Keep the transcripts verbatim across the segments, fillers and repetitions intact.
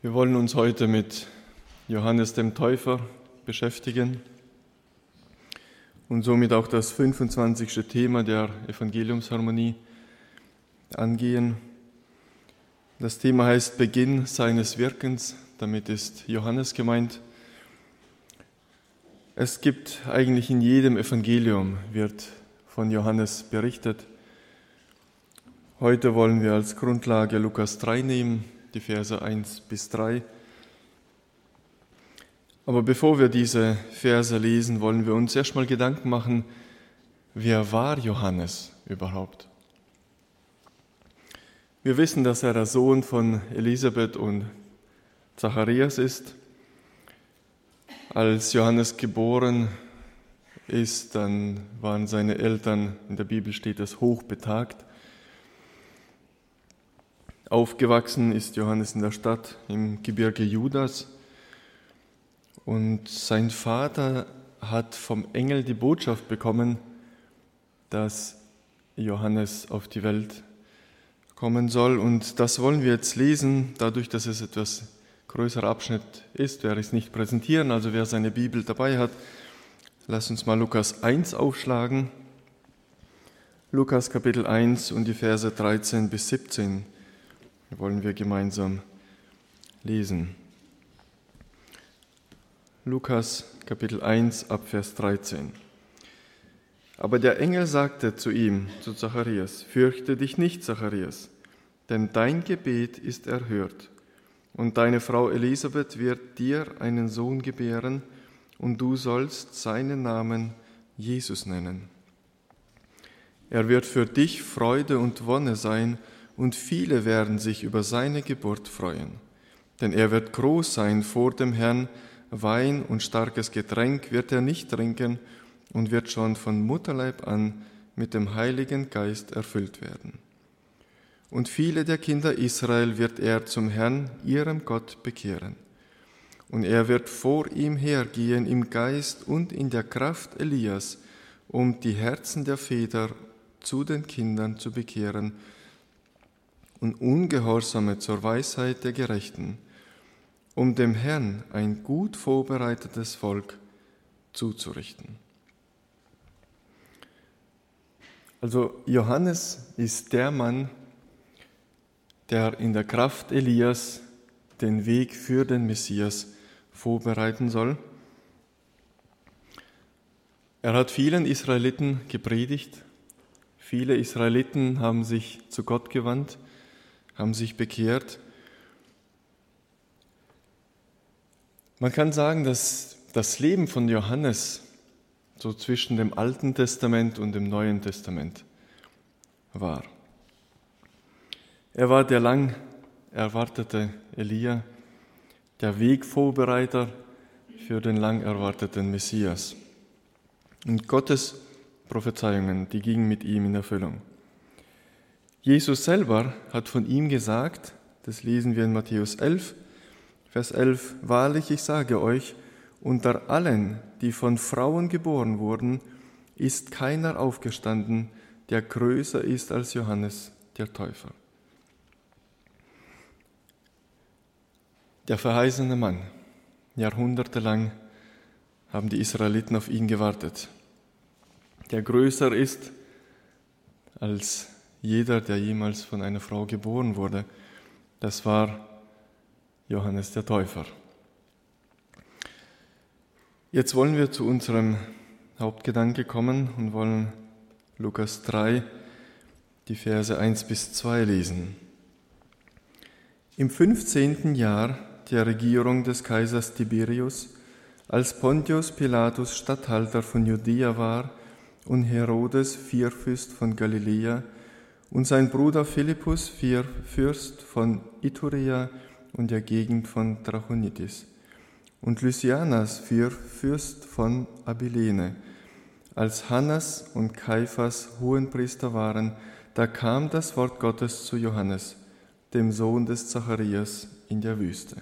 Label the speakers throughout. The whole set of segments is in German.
Speaker 1: Wir wollen uns heute mit Johannes dem Täufer beschäftigen und somit auch das fünfundzwanzigste Thema der Evangeliumsharmonie angehen. Das Thema heißt Beginn seines Wirkens, damit ist Johannes gemeint. Es gibt eigentlich in jedem Evangelium, wird von Johannes berichtet. Heute wollen wir als Grundlage Lukas drei nehmen, die Verse eins bis drei. Aber bevor wir diese Verse lesen, wollen wir uns erstmal Gedanken machen, wer war Johannes überhaupt? Wir wissen, dass er der Sohn von Elisabeth und Zacharias ist. Als Johannes geboren ist, dann waren seine Eltern, in der Bibel steht es, hochbetagt. Aufgewachsen ist Johannes in der Stadt im Gebirge Judas und sein Vater hat vom Engel die Botschaft bekommen, dass Johannes auf die Welt kommen soll. Und das wollen wir jetzt lesen, dadurch, dass es etwas größerer Abschnitt ist, werde ich es nicht präsentieren, also wer seine Bibel dabei hat, lasst uns mal Lukas eins aufschlagen. Lukas Kapitel eins und die Verse dreizehn bis siebzehn. Wollen wir gemeinsam lesen. Lukas Kapitel eins ab Vers dreizehn. Aber der Engel sagte zu ihm, zu Zacharias, fürchte dich nicht, Zacharias, denn dein Gebet ist erhört. Und deine Frau Elisabeth wird dir einen Sohn gebären, und du sollst seinen Namen Jesus nennen. Er wird für dich Freude und Wonne sein, und viele werden sich über seine Geburt freuen. Denn er wird groß sein vor dem Herrn, Wein und starkes Getränk wird er nicht trinken und wird schon von Mutterleib an mit dem Heiligen Geist erfüllt werden. Und viele der Kinder Israel wird er zum Herrn, ihrem Gott, bekehren. Und er wird vor ihm hergehen im Geist und in der Kraft Elias, um die Herzen der Väter zu den Kindern zu bekehren und Ungehorsame zur Weisheit der Gerechten, um dem Herrn ein gut vorbereitetes Volk zuzurichten. Also Johannes ist der Mann, der in der Kraft Elias den Weg für den Messias vorbereiten soll. Er hat vielen Israeliten gepredigt. Viele Israeliten haben sich zu Gott gewandt, haben sich bekehrt. Man kann sagen, dass das Leben von Johannes so zwischen dem Alten Testament und dem Neuen Testament war. Er war der lang erwartete Elia, der Wegvorbereiter für den lang erwarteten Messias. Und Gottes Prophezeiungen, die gingen mit ihm in Erfüllung. Jesus selber hat von ihm gesagt, das lesen wir in Matthäus elf, Vers elf, wahrlich, ich sage euch, unter allen, die von Frauen geboren wurden, ist keiner aufgestanden, der größer ist als Johannes der Täufer. Der verheißene Mann, jahrhundertelang haben die Israeliten auf ihn gewartet, der größer ist als jeder, der jemals von einer Frau geboren wurde. Das war Johannes der Täufer. Jetzt wollen wir zu unserem Hauptgedanke kommen und wollen Lukas drei, die Verse eins bis zwei lesen. Im fünfzehnten Jahr der Regierung des Kaisers Tiberius, als Pontius Pilatus Statthalter von Judäa war und Herodes Vierfürst von Galiläa und sein Bruder Philippus Fürst von Iturea und der Gegend von Trachonitis und Lysianas Fürst von Abilene. Als Hannas und Kaiphas Hohenpriester waren, da kam das Wort Gottes zu Johannes, dem Sohn des Zacharias, in der Wüste.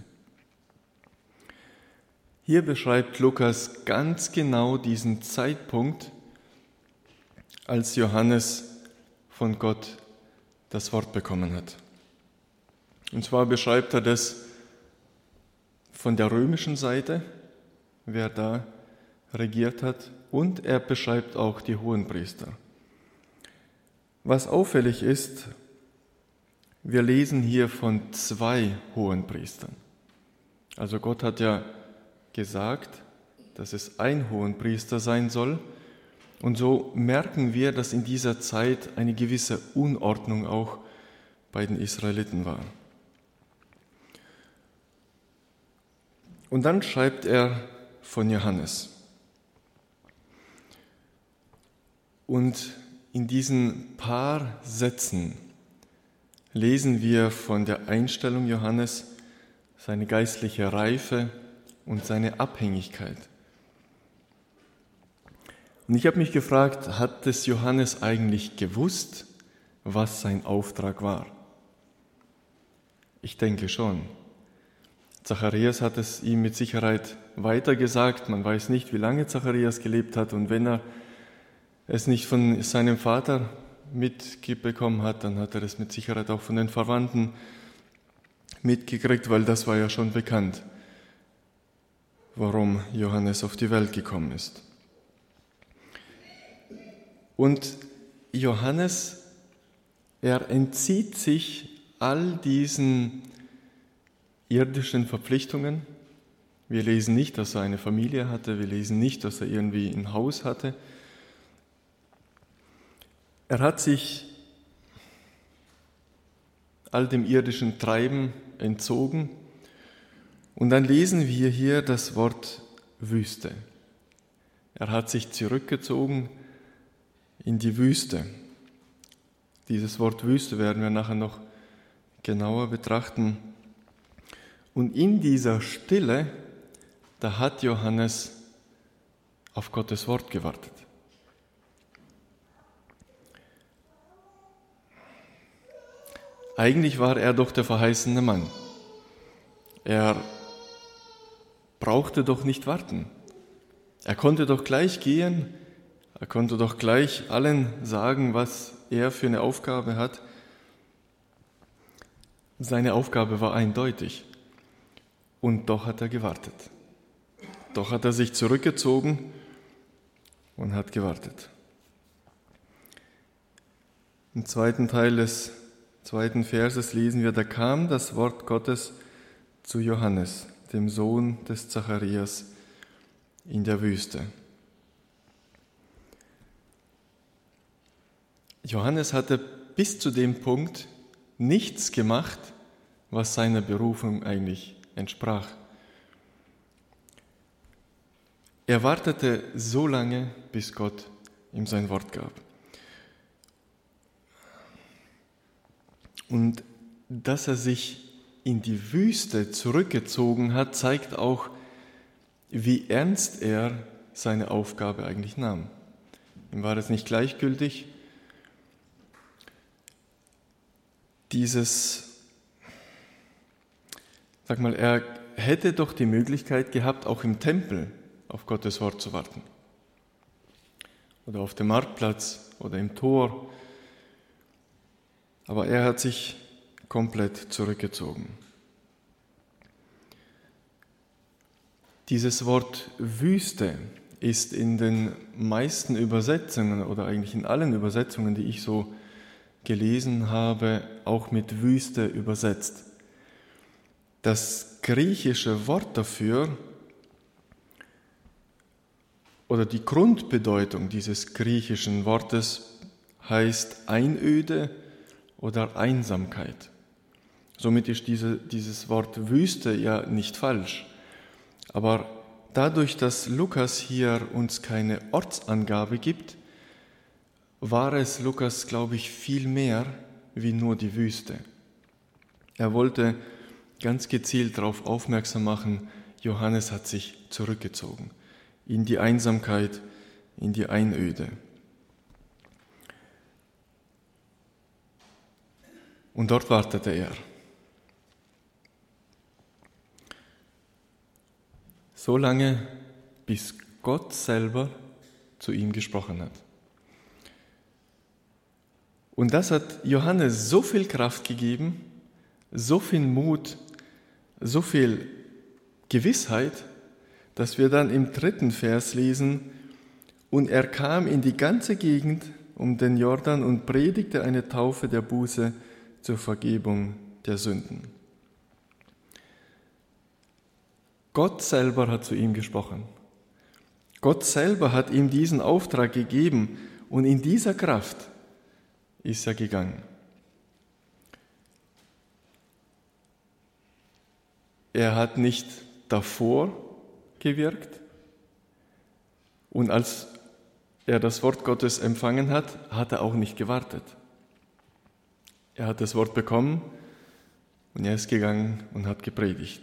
Speaker 1: Hier beschreibt Lukas ganz genau diesen Zeitpunkt, als Johannes von Gott das Wort bekommen hat. Und zwar beschreibt er das von der römischen Seite, wer da regiert hat, und er beschreibt auch die Hohenpriester. Was auffällig ist, wir lesen hier von zwei Hohenpriestern. Also Gott hat ja gesagt, dass es ein Hohenpriester sein soll. Und so merken wir, dass in dieser Zeit eine gewisse Unordnung auch bei den Israeliten war. Und dann schreibt er von Johannes. Und in diesen paar Sätzen lesen wir von der Einstellung Johannes, seine geistliche Reife und seine Abhängigkeit. Und ich habe mich gefragt, hat es Johannes eigentlich gewusst, was sein Auftrag war? Ich denke schon. Zacharias hat es ihm mit Sicherheit weitergesagt. Man weiß nicht, wie lange Zacharias gelebt hat. Und wenn er es nicht von seinem Vater mitbekommen hat, dann hat er es mit Sicherheit auch von den Verwandten mitgekriegt, weil das war ja schon bekannt, warum Johannes auf die Welt gekommen ist. Und Johannes, er entzieht sich all diesen irdischen Verpflichtungen. Wir lesen nicht, dass er eine Familie hatte, wir lesen nicht, dass er irgendwie ein Haus hatte. Er hat sich all dem irdischen Treiben entzogen. Und dann lesen wir hier das Wort Wüste. Er hat sich zurückgezogen in die Wüste. Dieses Wort Wüste werden wir nachher noch genauer betrachten. Und in dieser Stille, da hat Johannes auf Gottes Wort gewartet. Eigentlich war er doch der verheißene Mann. Er brauchte doch nicht warten. Er konnte doch gleich gehen, er konnte doch gleich allen sagen, was er für eine Aufgabe hat. Seine Aufgabe war eindeutig. Und doch hat er gewartet. Doch hat er sich zurückgezogen und hat gewartet. Im zweiten Teil des zweiten Verses lesen wir, da kam das Wort Gottes zu Johannes, dem Sohn des Zacharias, in der Wüste. Johannes hatte bis zu dem Punkt nichts gemacht, was seiner Berufung eigentlich entsprach. Er wartete so lange, bis Gott ihm sein Wort gab. Und dass er sich in die Wüste zurückgezogen hat, zeigt auch, wie ernst er seine Aufgabe eigentlich nahm. Ihm war es nicht gleichgültig, dieses, sag mal, er hätte doch die Möglichkeit gehabt, auch im Tempel auf Gottes Wort zu warten. Oder auf dem Marktplatz oder im Tor. Aber er hat sich komplett zurückgezogen. Dieses Wort Wüste ist in den meisten Übersetzungen oder eigentlich in allen Übersetzungen, die ich so gelesen habe, auch mit Wüste übersetzt. Das griechische Wort dafür oder die Grundbedeutung dieses griechischen Wortes heißt Einöde oder Einsamkeit. Somit ist diese, dieses Wort Wüste ja nicht falsch. Aber dadurch, dass Lukas hier uns keine Ortsangabe gibt, war es Lukas, glaube ich, viel mehr wie nur die Wüste. Er wollte ganz gezielt darauf aufmerksam machen, Johannes hat sich zurückgezogen in die Einsamkeit, in die Einöde. Und dort wartete er. So lange, bis Gott selber zu ihm gesprochen hat. Und das hat Johannes so viel Kraft gegeben, so viel Mut, so viel Gewissheit, dass wir dann im dritten Vers lesen, und er kam in die ganze Gegend um den Jordan und predigte eine Taufe der Buße zur Vergebung der Sünden. Gott selber hat zu ihm gesprochen. Gott selber hat ihm diesen Auftrag gegeben und in dieser Kraft ist er gegangen. Er hat nicht davor gewirkt und als er das Wort Gottes empfangen hat, hat er auch nicht gewartet. Er hat das Wort bekommen und er ist gegangen und hat gepredigt.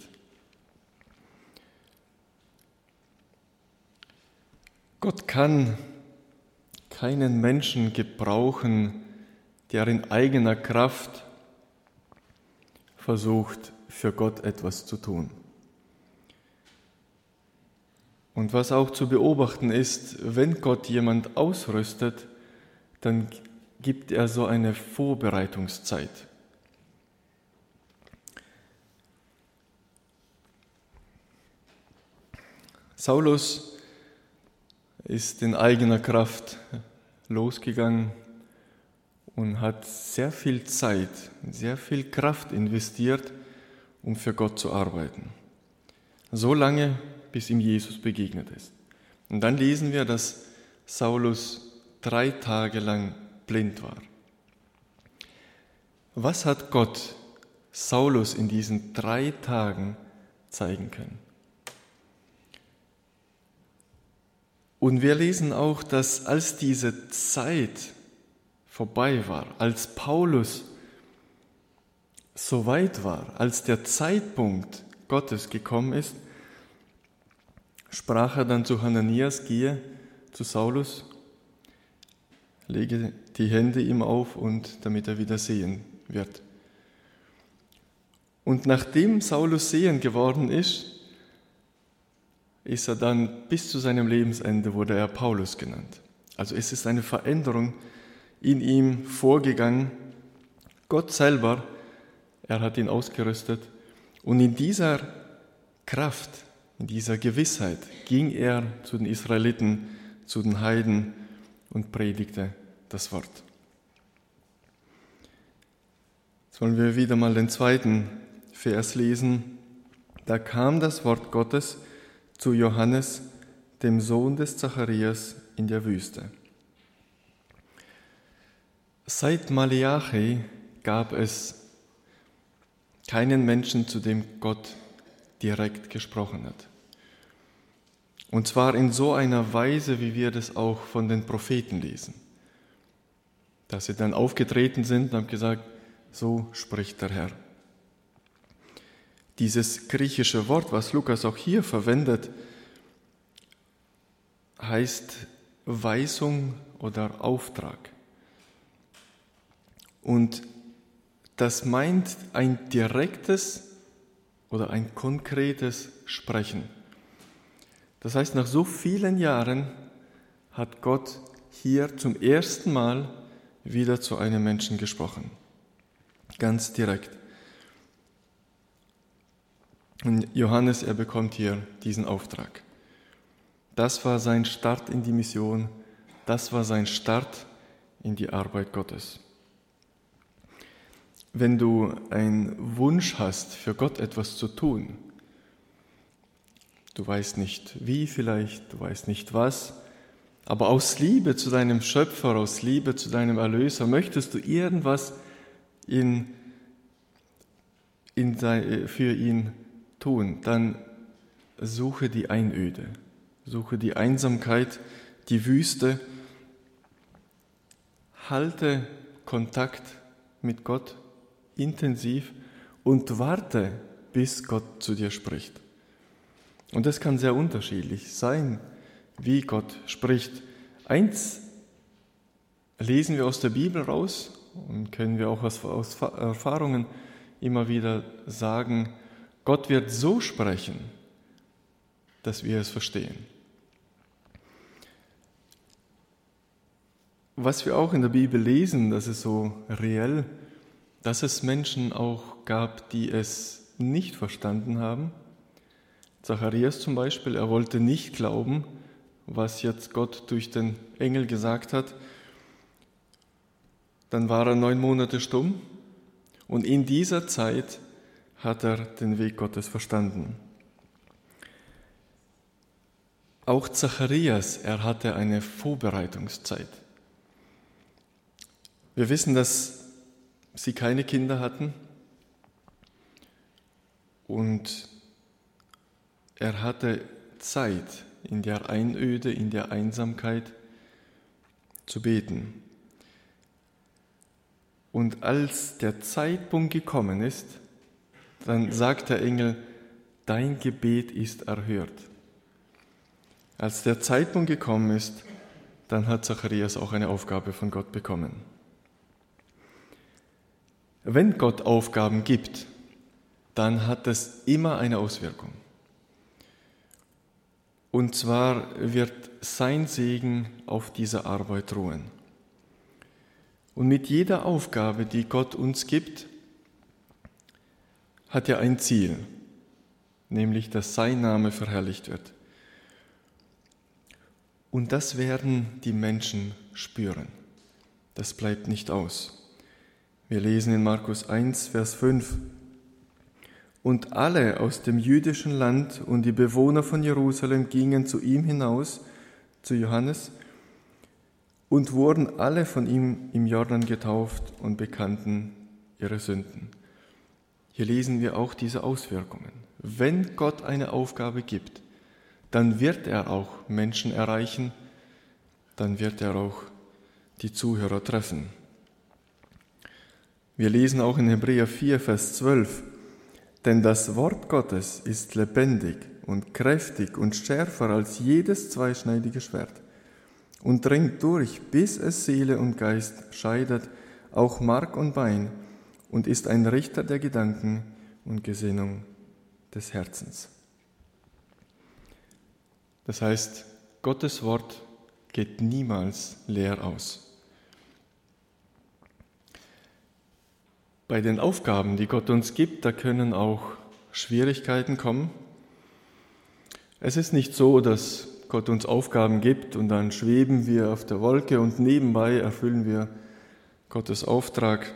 Speaker 1: Gott kann keinen Menschen gebrauchen, der in eigener Kraft versucht, für Gott etwas zu tun. Und was auch zu beobachten ist, wenn Gott jemand ausrüstet, dann gibt er so eine Vorbereitungszeit. Saulus ist in eigener Kraft losgegangen und hat sehr viel Zeit, sehr viel Kraft investiert, um für Gott zu arbeiten. So lange, bis ihm Jesus begegnet ist. Und dann lesen wir, dass Saulus drei Tage lang blind war. Was hat Gott Saulus in diesen drei Tagen zeigen können? Und wir lesen auch, dass als diese Zeit vorbei war, als Paulus so weit war, als der Zeitpunkt Gottes gekommen ist, sprach er dann zu Hananias, gehe zu Saulus, lege die Hände ihm auf, und damit er wieder sehen wird. Und nachdem Saulus sehend geworden ist, ist er dann bis zu seinem Lebensende, wurde er Paulus genannt. Also es ist eine Veränderung in ihm vorgegangen. Gott selber, er hat ihn ausgerüstet, und in dieser Kraft, in dieser Gewissheit ging er zu den Israeliten, zu den Heiden und predigte das Wort. Jetzt wollen wir wieder mal den zweiten Vers lesen. Da kam das Wort Gottes zu Johannes, dem Sohn des Zacharias, in der Wüste. Seit Maleachi gab es keinen Menschen, zu dem Gott direkt gesprochen hat. Und zwar in so einer Weise, wie wir das auch von den Propheten lesen. Dass sie dann aufgetreten sind und haben gesagt, so spricht der Herr. Dieses griechische Wort, was Lukas auch hier verwendet, heißt Weisung oder Auftrag. Und das meint ein direktes oder ein konkretes Sprechen. Das heißt, nach so vielen Jahren hat Gott hier zum ersten Mal wieder zu einem Menschen gesprochen. Ganz direkt. Und Johannes, er bekommt hier diesen Auftrag. Das war sein Start in die Mission, das war sein Start in die Arbeit Gottes. Wenn du einen Wunsch hast, für Gott etwas zu tun, du weißt nicht wie vielleicht, du weißt nicht was, aber aus Liebe zu deinem Schöpfer, aus Liebe zu deinem Erlöser, möchtest du irgendwas in, in, für ihn tun, dann suche die Einöde, suche die Einsamkeit, die Wüste, halte Kontakt mit Gott intensiv und warte, bis Gott zu dir spricht. Und das kann sehr unterschiedlich sein, wie Gott spricht. Eins lesen wir aus der Bibel raus und können wir auch aus, aus Erfahrungen immer wieder sagen, Gott wird so sprechen, dass wir es verstehen. Was wir auch in der Bibel lesen, das ist so reell, dass es Menschen auch gab, die es nicht verstanden haben, Zacharias zum Beispiel, er wollte nicht glauben, was jetzt Gott durch den Engel gesagt hat. Dann war er neun Monate stumm und in dieser Zeit hat er den Weg Gottes verstanden. Auch Zacharias, er hatte eine Vorbereitungszeit. Wir wissen, dass sie keine Kinder hatten und er hatte Zeit in der Einöde, in der Einsamkeit zu beten. Und als der Zeitpunkt gekommen ist, dann sagt der Engel, dein Gebet ist erhört. Als der Zeitpunkt gekommen ist, dann hat Zacharias auch eine Aufgabe von Gott bekommen. Wenn Gott Aufgaben gibt, dann hat das immer eine Auswirkung. Und zwar wird sein Segen auf dieser Arbeit ruhen. Und mit jeder Aufgabe, die Gott uns gibt, hat er ein Ziel, nämlich dass sein Name verherrlicht wird. Und das werden die Menschen spüren. Das bleibt nicht aus. Wir lesen in Markus eins, Vers fünf. Und alle aus dem jüdischen Land und die Bewohner von Jerusalem gingen zu ihm hinaus, zu Johannes, und wurden alle von ihm im Jordan getauft und bekannten ihre Sünden. Hier lesen wir auch diese Auswirkungen. Wenn Gott eine Aufgabe gibt, dann wird er auch Menschen erreichen, dann wird er auch die Zuhörer treffen. Wir lesen auch in Hebräer vier, Vers zwölf, denn das Wort Gottes ist lebendig und kräftig und schärfer als jedes zweischneidige Schwert und dringt durch, bis es Seele und Geist scheidet, auch Mark und Bein, und ist ein Richter der Gedanken und Gesinnung des Herzens. Das heißt, Gottes Wort geht niemals leer aus. Bei den Aufgaben, die Gott uns gibt, da können auch Schwierigkeiten kommen. Es ist nicht so, dass Gott uns Aufgaben gibt und dann schweben wir auf der Wolke und nebenbei erfüllen wir Gottes Auftrag,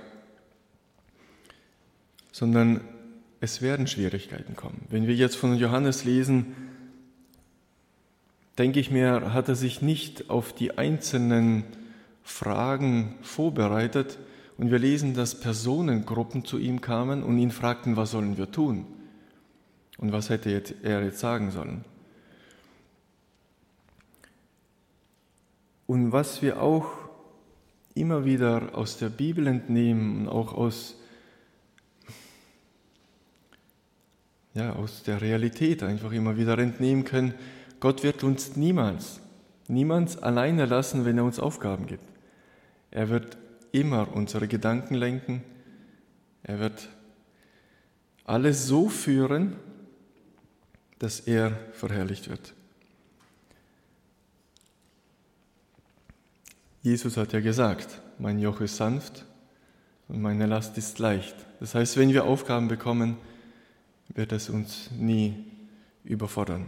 Speaker 1: sondern es werden Schwierigkeiten kommen. Wenn wir jetzt von Johannes lesen, denke ich mir, hat er sich nicht auf die einzelnen Fragen vorbereitet. Und wir lesen, dass Personengruppen zu ihm kamen und ihn fragten, was sollen wir tun? Und was hätte er jetzt sagen sollen? Und was wir auch immer wieder aus der Bibel entnehmen und auch aus, ja, aus der Realität einfach immer wieder entnehmen können, Gott wird uns niemals, niemals alleine lassen, wenn er uns Aufgaben gibt. Er wird immer unsere Gedanken lenken. Er wird alles so führen, dass er verherrlicht wird. Jesus hat ja gesagt, mein Joch ist sanft und meine Last ist leicht. Das heißt, wenn wir Aufgaben bekommen, wird es uns nie überfordern.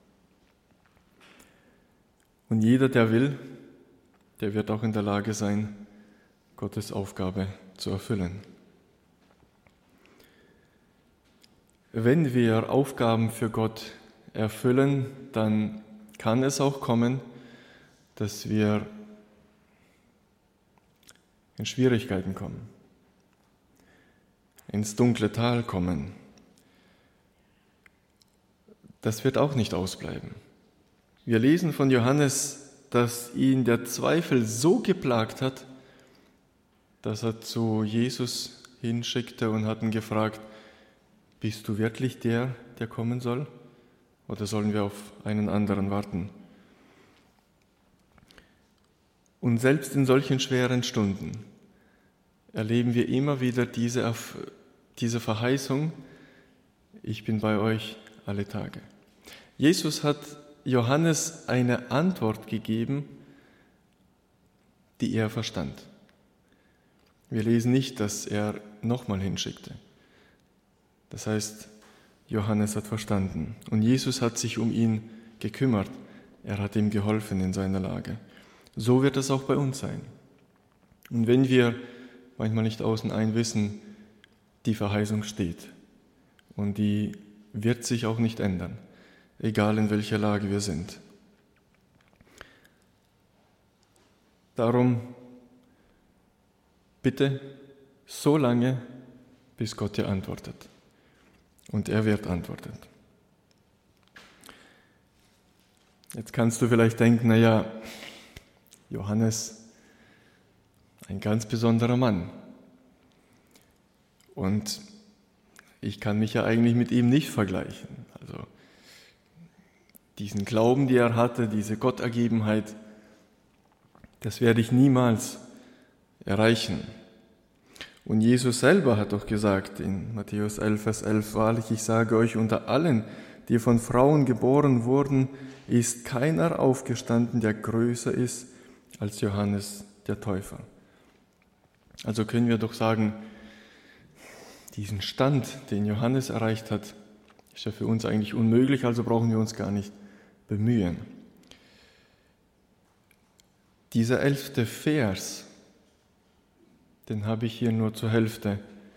Speaker 1: Und jeder, der will, der wird auch in der Lage sein, Gottes Aufgabe zu erfüllen. Wenn wir Aufgaben für Gott erfüllen, dann kann es auch kommen, dass wir in Schwierigkeiten kommen, ins dunkle Tal kommen. Das wird auch nicht ausbleiben. Wir lesen von Johannes, dass ihn der Zweifel so geplagt hat, dass er zu Jesus hinschickte und hat ihn gefragt, bist du wirklich der, der kommen soll? Oder sollen wir auf einen anderen warten? Und selbst in solchen schweren Stunden erleben wir immer wieder diese, diese Verheißung, ich bin bei euch alle Tage. Jesus hat Johannes eine Antwort gegeben, die er verstand. Wir lesen nicht, dass er nochmal hinschickte. Das heißt, Johannes hat verstanden. Und Jesus hat sich um ihn gekümmert. Er hat ihm geholfen in seiner Lage. So wird es auch bei uns sein. Und wenn wir manchmal nicht außen ein wissen, die Verheißung steht. Und die wird sich auch nicht ändern, egal in welcher Lage wir sind. Darum bitte so lange, bis Gott dir antwortet. Und er wird antworten. Jetzt kannst du vielleicht denken, naja, Johannes, ein ganz besonderer Mann. Und ich kann mich ja eigentlich mit ihm nicht vergleichen. Also diesen Glauben, den er hatte, diese Gottergebenheit, das werde ich niemals erreichen. Und Jesus selber hat doch gesagt in Matthäus elf, Vers elf, wahrlich, ich sage euch, unter allen, die von Frauen geboren wurden, ist keiner aufgestanden, der größer ist als Johannes der Täufer. Also können wir doch sagen, diesen Stand, den Johannes erreicht hat, ist ja für uns eigentlich unmöglich, also brauchen wir uns gar nicht bemühen. Dieser elfte Vers, den habe ich hier nur zur Hälfte.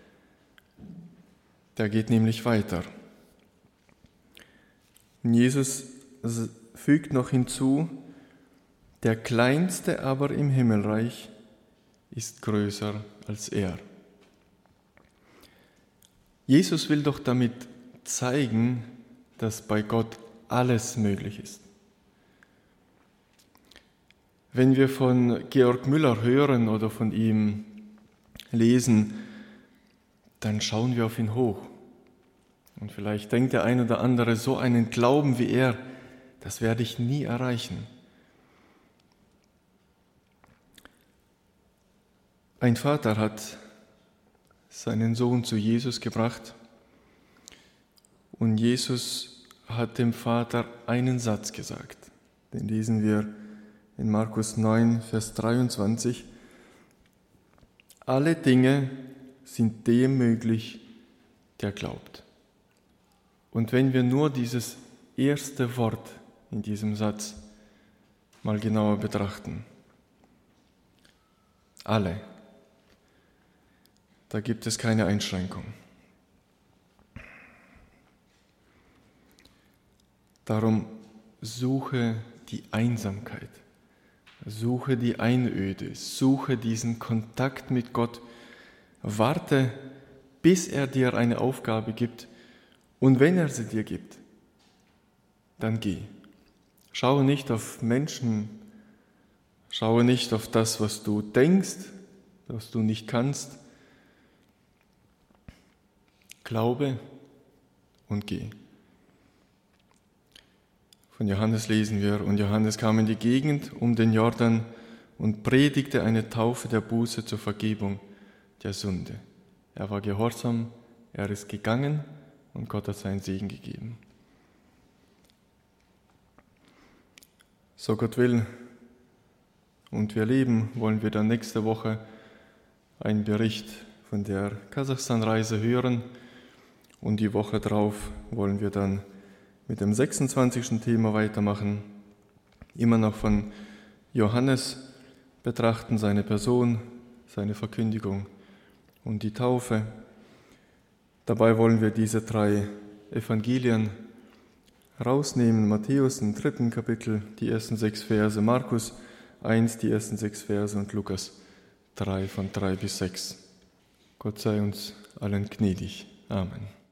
Speaker 1: Der geht nämlich weiter. Und Jesus fügt noch hinzu, der Kleinste aber im Himmelreich ist größer als er. Jesus will doch damit zeigen, dass bei Gott alles möglich ist. Wenn wir von Georg Müller hören oder von ihm lesen, dann schauen wir auf ihn hoch. Und vielleicht denkt der ein oder andere, so einen Glauben wie er, das werde ich nie erreichen. Ein Vater hat seinen Sohn zu Jesus gebracht und Jesus hat dem Vater einen Satz gesagt. Den lesen wir in Markus neun, Vers dreiundzwanzig. Alle Dinge sind dem möglich, der glaubt. Und wenn wir nur dieses erste Wort in diesem Satz mal genauer betrachten, alle, da gibt es keine Einschränkung. Darum suche die Einsamkeit, suche die Einöde, suche diesen Kontakt mit Gott, warte, bis er dir eine Aufgabe gibt und wenn er sie dir gibt, dann geh. Schaue nicht auf Menschen, schaue nicht auf das, was du denkst, was du nicht kannst. Glaube und geh. Von Johannes lesen wir, und Johannes kam in die Gegend um den Jordan und predigte eine Taufe der Buße zur Vergebung der Sünde. Er war gehorsam, er ist gegangen und Gott hat seinen Segen gegeben. So Gott will und wir leben, wollen wir dann nächste Woche einen Bericht von der Kasachstan-Reise hören und die Woche drauf wollen wir dann mit dem sechsundzwanzigsten Thema weitermachen, immer noch von Johannes betrachten, seine Person, seine Verkündigung und die Taufe. Dabei wollen wir diese drei Evangelien rausnehmen, Matthäus im dritten Kapitel, die ersten sechs Verse, Markus eins, die ersten sechs Verse und Lukas drei von drei bis sechs. Gott sei uns allen gnädig. Amen.